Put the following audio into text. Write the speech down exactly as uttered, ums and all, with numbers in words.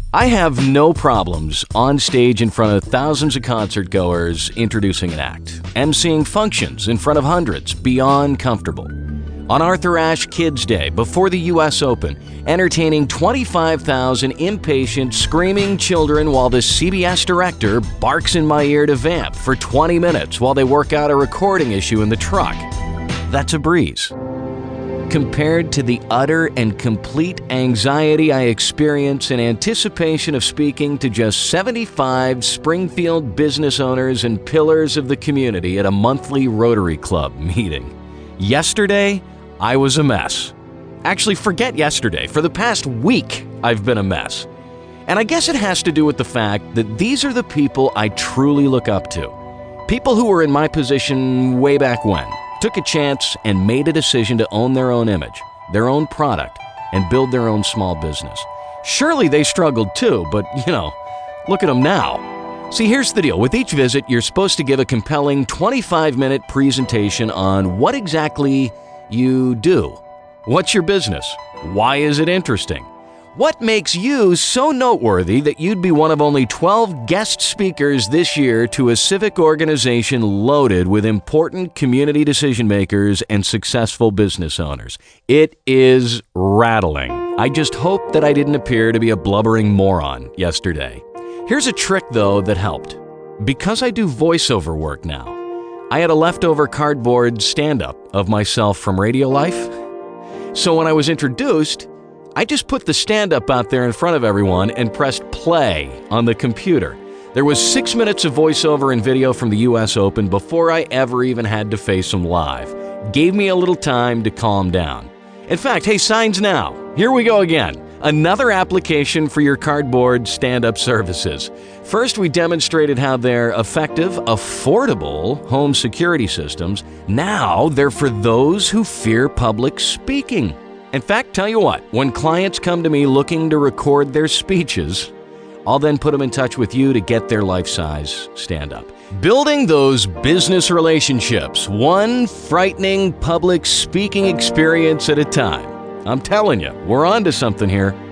I have no problems on stage in front of thousands of concert goers introducing an act, emceeing functions in front of hundreds, beyond comfortable. On Arthur Ashe Kids Day, before the U S Open, entertaining twenty-five thousand impatient, screaming children while the C B S director barks in my ear to vamp for twenty minutes while they work out a recording issue in the truck. That's a breeze. Compared to the utter and complete anxiety I experience in anticipation of speaking to just seventy-five Springfield business owners and pillars of the community at a monthly Rotary Club meeting. Yesterday, I was a mess. Actually, forget yesterday. For the past week, I've been a mess. And I guess it has to do with the fact that these are the people I truly look up to. People who were in my position way back when, took a chance and made a decision to own their own image, their own product, and build their own small business. Surely they struggled too, but, you know, look at them now. See, here's the deal. With each visit, you're supposed to give a compelling twenty-five minute presentation on what exactly you do. What's your business? Why is it interesting? What makes you so noteworthy that you'd be one of only twelve guest speakers this year to a civic organization loaded with important community decision makers and successful business owners? It is rattling. I just hope that I didn't appear to be a blubbering moron yesterday. Here's a trick, though, that helped. Because I do voiceover work now, I had a leftover cardboard stand-up of myself from Radio Life. So when I was introduced, I just put the stand-up out there in front of everyone and pressed play on the computer. There was six minutes of voiceover and video from the U S Open before I ever even had to face them live. Gave me a little time to calm down. In fact, hey, signs now. Here we go again. Another application for your cardboard stand-up services. First, we demonstrated how they're effective, affordable home security systems. Now, they're for those who fear public speaking. In fact, tell you what, when clients come to me looking to record their speeches, I'll then put them in touch with you to get their life-size stand-up. Building those business relationships, one frightening public speaking experience at a time. I'm telling you, we're on to something here.